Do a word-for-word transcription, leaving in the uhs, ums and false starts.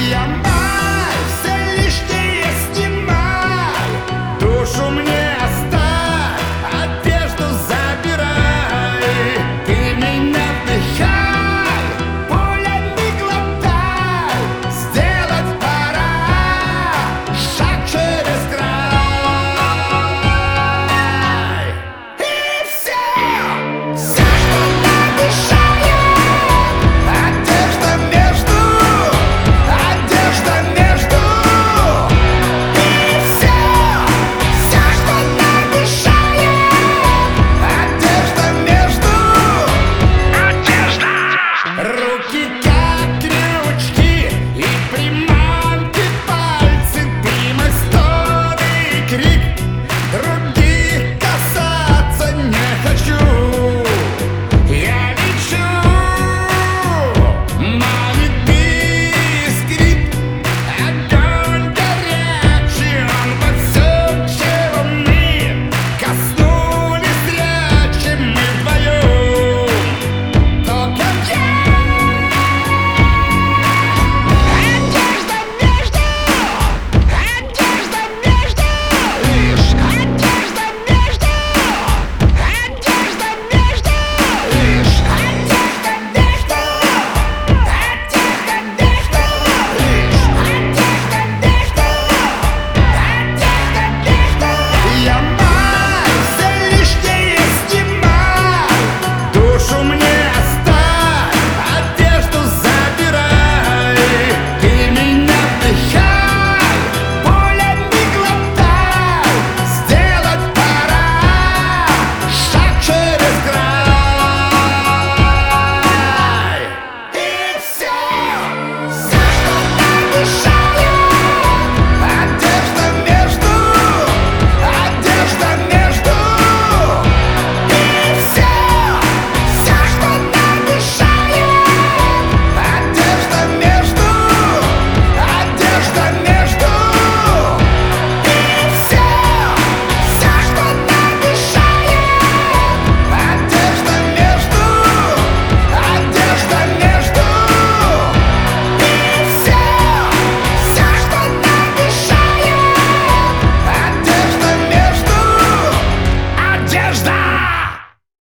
Я май, все лишнее снимай, душу мне оставь, одежду забирай. Ты меня вдыхай, пулями глотай, сделать пора шаг через край. И все, все, что нам мешает, одежда между, одежда между. И все, все, что нам мешает, одежда между, одежда. Руки как крючки и приманки, пальцы, дым и стоны, и крик. Других касаться не хочу. Я лечу, манит искрит, огонь горячий, он подсек челны. Коснулись речи мы вдвоем, только я. Одежда между, одежда между, лишь одежда между, одежда между, лишь одежда между, одежда между, лишь одежда между, одежда между. Я май, все лишнее снимай, душу мне